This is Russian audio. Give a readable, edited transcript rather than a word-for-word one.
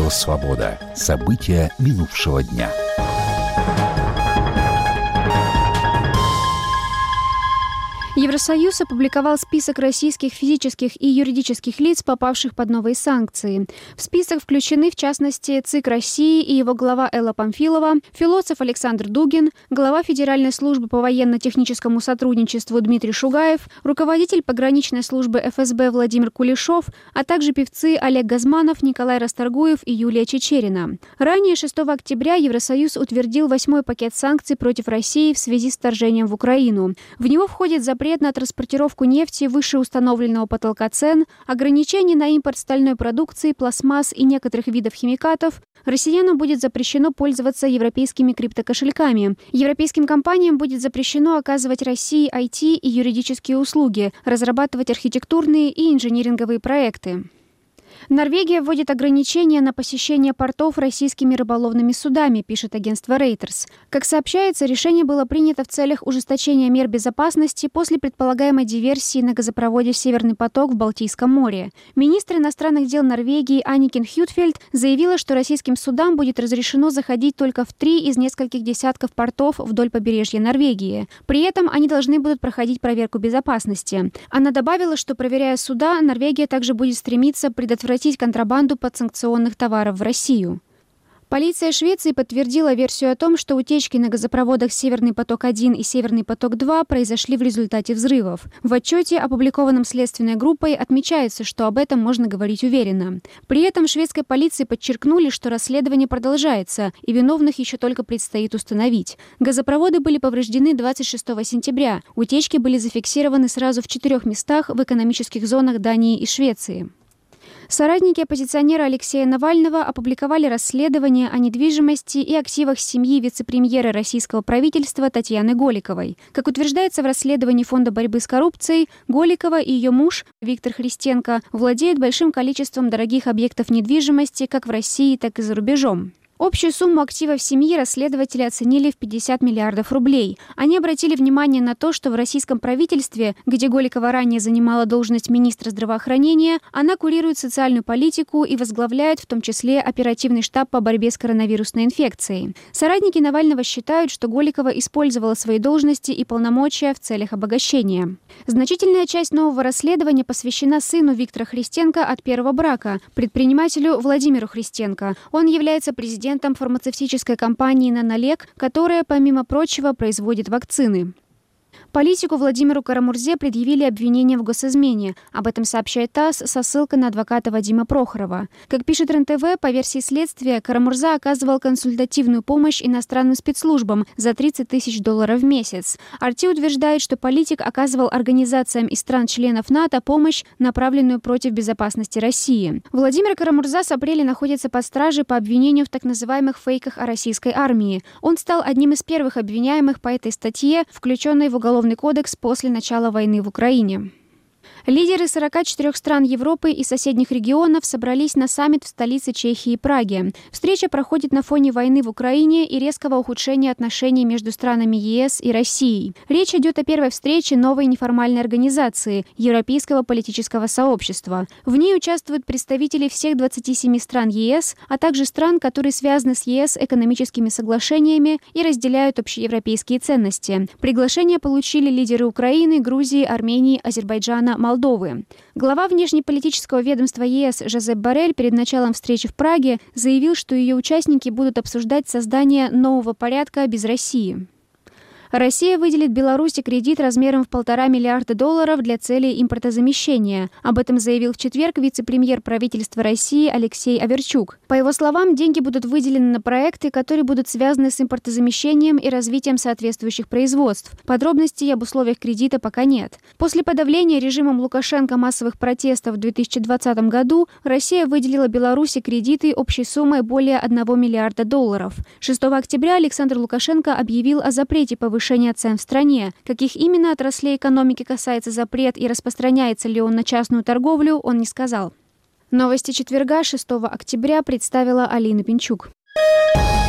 Радио «Свобода». События минувшего дня. Евросоюз опубликовал список российских физических и юридических лиц, попавших под новые санкции. В список включены, в частности, ЦИК России и его глава Элла Памфилова, философ Александр Дугин, глава Федеральной службы по военно-техническому сотрудничеству Дмитрий Шугаев, руководитель пограничной службы ФСБ Владимир Кулешов, а также певцы Олег Газманов, Николай Расторгуев и Юлия Чечерина. Ранее, 6 октября, Евросоюз утвердил 8-й пакет санкций против России в связи с вторжением в Украину. В него входит запрет на транспортировку нефти выше установленного потолка цен, ограничения на импорт стальной продукции, пластмасс и некоторых видов химикатов. Россиянам будет запрещено пользоваться европейскими криптокошельками. Европейским компаниям будет запрещено оказывать России IT и юридические услуги, разрабатывать архитектурные и инжиниринговые проекты. Норвегия вводит ограничения на посещение портов российскими рыболовными судами, пишет агентство Reuters. Как сообщается, решение было принято в целях ужесточения мер безопасности после предполагаемой диверсии на газопроводе «Северный поток» в Балтийском море. Министр иностранных дел Норвегии Анникин Хютфельд заявила, что российским судам будет разрешено заходить только в 3 из нескольких десятков портов вдоль побережья Норвегии. При этом они должны будут проходить проверку безопасности. Она добавила, что, проверяя суда, Норвегия также будет стремиться предотвратить контрабанду подсанкционных товаров в Россию. Полиция Швеции подтвердила версию о том, что утечки на газопроводах «Северный поток-1» и «Северный поток-2» произошли в результате взрывов. В отчете, опубликованном следственной группой, отмечается, что об этом можно говорить уверенно. При этом шведской полиции подчеркнули, что расследование продолжается, и виновных еще только предстоит установить. Газопроводы были повреждены 26 сентября. Утечки были зафиксированы сразу в 4 местах в экономических зонах Дании и Швеции. Соратники оппозиционера Алексея Навального опубликовали расследование о недвижимости и активах семьи вице-премьера российского правительства Татьяны Голиковой. Как утверждается в расследовании Фонда борьбы с коррупцией, Голикова и ее муж Виктор Христенко владеют большим количеством дорогих объектов недвижимости как в России, так и за рубежом. Общую сумму активов семьи расследователи оценили в 50 миллиардов рублей. Они обратили внимание на то, что в российском правительстве, где Голикова ранее занимала должность министра здравоохранения, она курирует социальную политику и возглавляет в том числе оперативный штаб по борьбе с коронавирусной инфекцией. Соратники Навального считают, что Голикова использовала свои должности и полномочия в целях обогащения. Значительная часть нового расследования посвящена сыну Виктора Христенко от первого брака, предпринимателю Владимиру Христенко. Он является президентом фармацевтической компании «Нанолек», которая, помимо прочего, производит вакцины. Политику Владимиру Карамурзе предъявили обвинения в госизмене. Об этом сообщает ТАСС со ссылкой на адвоката Вадима Прохорова. Как пишет РЕН-ТВ, по версии следствия, Карамурза оказывал консультативную помощь иностранным спецслужбам за $30 000 в месяц. Арти утверждает, что политик оказывал организациям из стран-членов НАТО помощь, направленную против безопасности России. Владимир Карамурза с апреля находится под стражей по обвинению в так называемых фейках о российской армии. Он стал одним из первых обвиняемых по этой статье, включенной в Уголовный кодекс после начала войны в Украине. Лидеры 44 стран Европы и соседних регионов собрались на саммит в столице Чехии Праге. Встреча проходит на фоне войны в Украине и резкого ухудшения отношений между странами ЕС и Россией. Речь идет о первой встрече новой неформальной организации – Европейского политического сообщества. В ней участвуют представители всех 27 стран ЕС, а также стран, которые связаны с ЕС экономическими соглашениями и разделяют общеевропейские ценности. Приглашение получили лидеры Украины, Грузии, Армении, Азербайджана, Молдовы. Глава внешнеполитического ведомства ЕС Жозеп Боррель перед началом встречи в Праге заявил, что ее участники будут обсуждать создание нового порядка без России. Россия выделит Беларуси кредит размером в $1,5 миллиарда для целей импортозамещения. Об этом заявил в четверг вице-премьер правительства России Алексей Аверчук. По его словам, деньги будут выделены на проекты, которые будут связаны с импортозамещением и развитием соответствующих производств. Подробностей об условиях кредита пока нет. После подавления режимом Лукашенко массовых протестов в 2020 году Россия выделила Беларуси кредиты общей суммой более $1 миллиарда. 6 октября Александр Лукашенко объявил о запрете повышения цен в стране. Каких именно отраслей экономики касается запрет и распространяется ли он на частную торговлю, он не сказал. Новости четверга, 6 октября, представила Алина Пинчук.